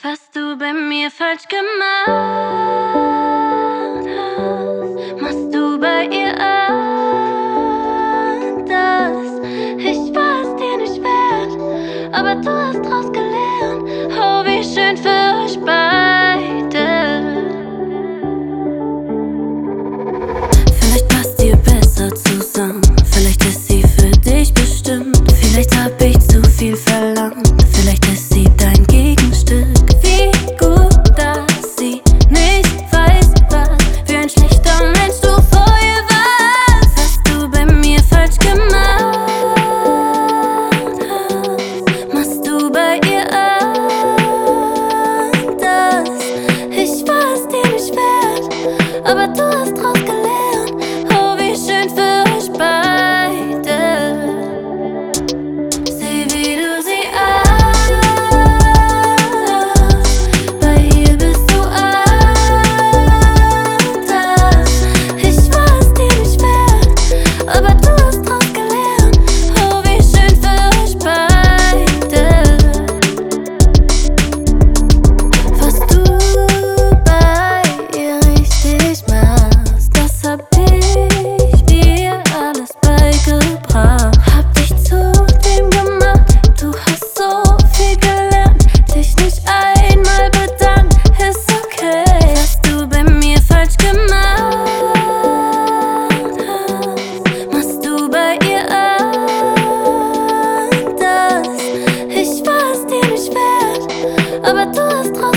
Was du bei mir falsch gemacht hast, machst du bei ihr anders. Ich war es dir nicht wert, aber du hast draus gelernt. Oh, wie schön für euch beide. Vielleicht passt ihr besser zusammen, vielleicht ist sie für dich bestimmt. Vielleicht hab ich zu viel verlangt, vielleicht ist sie dein Gegenstück. Wie gut, dass sie nicht weiß, was für ein schlechter Mensch du vor ihr warst. Was du bei mir falsch gemacht hast, machst du bei ihr anders. Ich war es dir nicht wert, aber du hast draus gelernt. Oh, wie schön für euch beide. Sieh, wie du sie anhast. Bei ihr bist du anders. Ich war es dir nicht wert, aber du hast draus gelernt. Oh, wie schön für euch beide. Was du bei ihr richtig machst, das hab ich dir alles beigebracht. Hab dich zu dem gemacht, du hast so viel gelernt. Dich nicht einmal bedankt, ist okay. Was du bei mir falsch gemacht hast, machst du bei ihr anders. Ich war es dir nicht wert, aber du hast draus